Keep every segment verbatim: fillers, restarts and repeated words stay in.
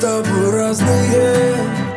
тобой разные,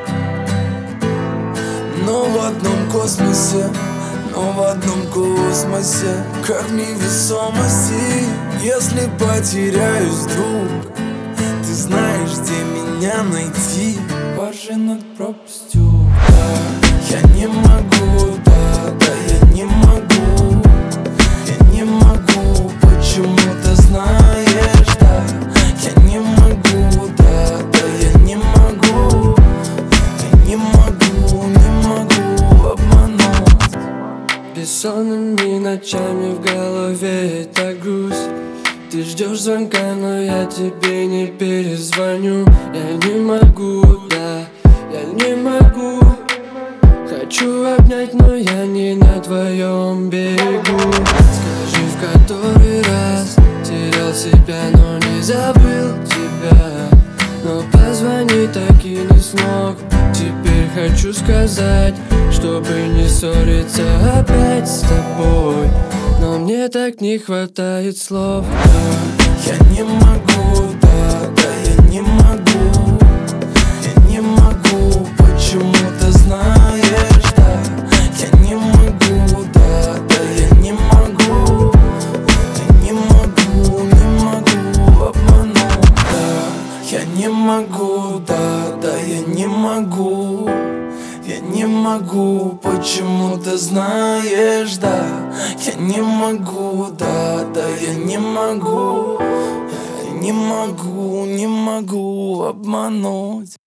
но в одном космосе, но в одном космосе, как невесомости. Если потеряюсь вдруг, ты знаешь, где меня найти. Поржи над пропастью, да, я не могу, да, да, я не могу, я не могу, почему-то знаешь, да, я не могу, да, да, я не могу, я не могу, не могу обмануть. Бессонными ночами в голове эта грусть. Ты ждешь звонка, но я тебе не перезвоню. Я не могу, да, я не могу. Хочу обнять, но я не на твоем берегу. Скажи, в который раз терял себя, но не забыл тебя. Но позвонить так и не смог. Теперь хочу сказать, чтобы не ссориться опять с тобой, но мне так не хватает слов. Я не могу, да, да, я не могу, я не могу, почему-то знаешь, да, я не могу, да, да, я не могу, я не могу, не могу обмануть, да, я не могу, да, да, я не могу. Я не могу, почему-то знаешь, да, я не могу, да, да, я не могу, я не могу, не могу обмануть.